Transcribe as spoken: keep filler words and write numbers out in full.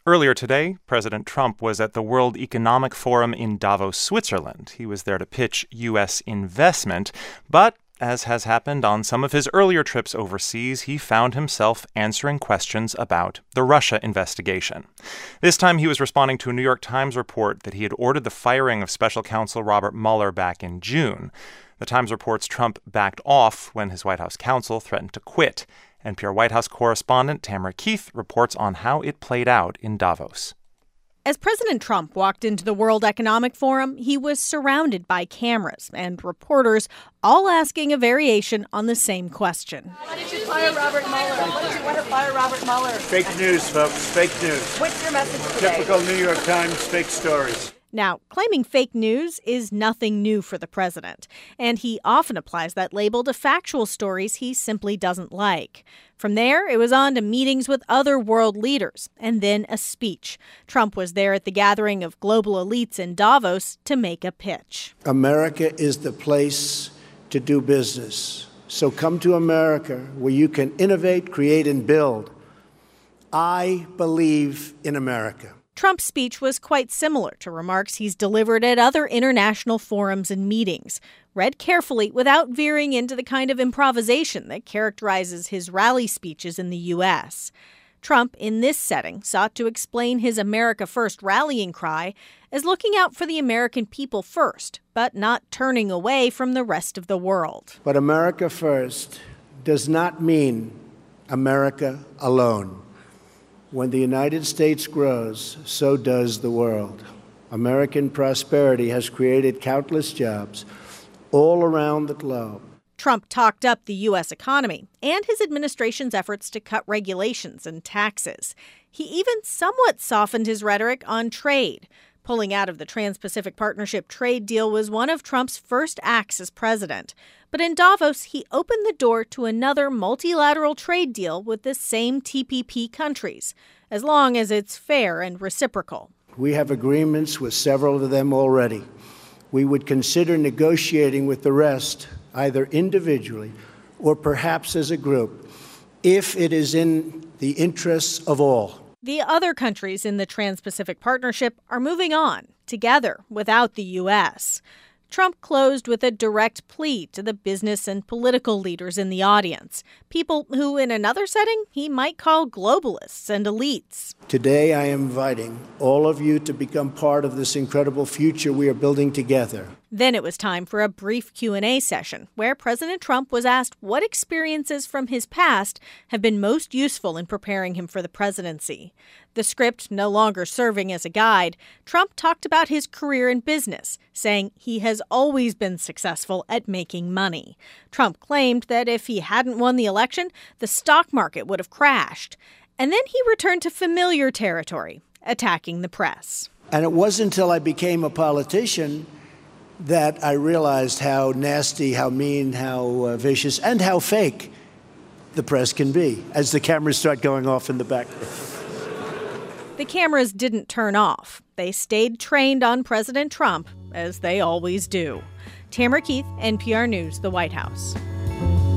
Earlier today, President Trump was at the World Economic Forum in Davos, Switzerland. He was there to pitch U S investment, but as has happened on some of his earlier trips overseas, he found himself answering questions about the Russia investigation. This time he was responding to a New York Times report that he had ordered the firing of special counsel Robert Mueller back in June. The Times reports Trump backed off when his White House counsel threatened to quit. N P R White House correspondent Tamara Keith reports on how it played out in Davos. As President Trump walked into the World Economic Forum, he was surrounded by cameras and reporters, all asking a variation on the same question. Why did you fire Robert Mueller? Why did you want to fire Robert Mueller? Fake news, folks. Fake news. What's your message today? Typical New York Times fake stories. Now, claiming fake news is nothing new for the president, and he often applies that label to factual stories he simply doesn't like. From there, it was on to meetings with other world leaders, and then a speech. Trump was there at the gathering of global elites in Davos to make a pitch. America is the place to do business. So come to America where you can innovate, create, and build. I believe in America. Trump's speech was quite similar to remarks he's delivered at other international forums and meetings, read carefully without veering into the kind of improvisation that characterizes his rally speeches in the U S. Trump, in this setting, sought to explain his America First rallying cry as looking out for the American people first, but not turning away from the rest of the world. But America First does not mean America alone. When the United States grows, so does the world. American prosperity has created countless jobs all around the globe. Trump talked up the U S economy and his administration's efforts to cut regulations and taxes. He even somewhat softened his rhetoric on trade. Pulling out of the Trans-Pacific Partnership trade deal was one of Trump's first acts as president. But in Davos, he opened the door to another multilateral trade deal with the same T P P countries, as long as it's fair and reciprocal. We have agreements with several of them already. We would consider negotiating with the rest, either individually or perhaps as a group, if it is in the interests of all. The other countries in the Trans-Pacific Partnership are moving on, together, without the U S. Trump closed with a direct plea to the business and political leaders in the audience, people who, in another setting, he might call globalists and elites. Today, I am inviting all of you to become part of this incredible future we are building together. Then it was time for a brief Q and A session where President Trump was asked what experiences from his past have been most useful in preparing him for the presidency. The script no longer serving as a guide, Trump talked about his career in business, saying he has always been successful at making money. Trump claimed that if he hadn't won the election, the stock market would have crashed. And then he returned to familiar territory, attacking the press. And it wasn't until I became a politician that I realized how nasty, how mean, how uh, vicious, and how fake the press can be as the cameras start going off in the back. The cameras didn't turn off. They stayed trained on President Trump, as they always do. Tamara Keith, N P R News, the White House.